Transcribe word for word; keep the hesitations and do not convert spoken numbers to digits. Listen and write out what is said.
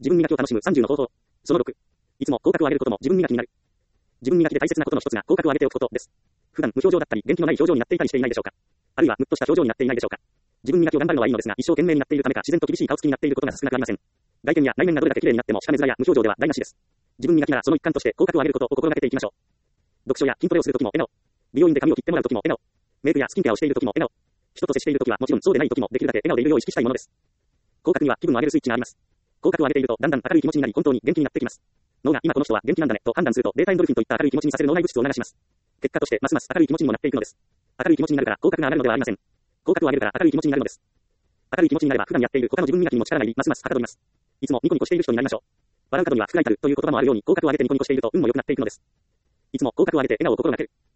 自分磨きを楽しむさんじゅうの方法。そのろく。いつも口角を上げることも自分磨きになる。自分磨きで大切なことの一つが口角を上げておくことです。普段無表情だったり元気のない表情になっていたりしていないでしょうか。あるいはムッとした表情になっていないでしょうか。自分磨きを頑張るのはいいのですが、一生懸命になっているためか自然と厳しい顔つきになっていることが少なくありません。外見や内面がどれだけ綺麗になっても下目面や無表情では台無しです。自分磨きならその一環として口角を上げることを心がけていきましょう。読書や筋トレをするときも笑顔。美容院で髪を切ってもらうときも笑顔。メイクやスキンケアをしているときも笑顔。人と接しているときはもちろんそうでないときもできるだけ笑顔でいるよう意識したいものです。口角には気分を上げるスイッチがあります。口角を上げているとだんだん明るい気持ちになり本当に元気になってきます。脳が今この人は元気なんだねと判断するとベータエンドルフィンといった明るい気持ちにさせる脳内物質を流します。結果としてますます明るい気持ちにもなっていくのです。明るい気持ちになるから口角が上がるのではありません。口角を上げるから明るい気持ちになるのです。明るい気持ちになれば普段やっている他の自分磨きにも力が入りますますはかどります。いつもニコニコしている人になりましょう。笑う角には福が至るという言葉もあるように口角を上げてニコニコしていると運も良くなっていくのです。いつも口角を上げて笑顔を心がける。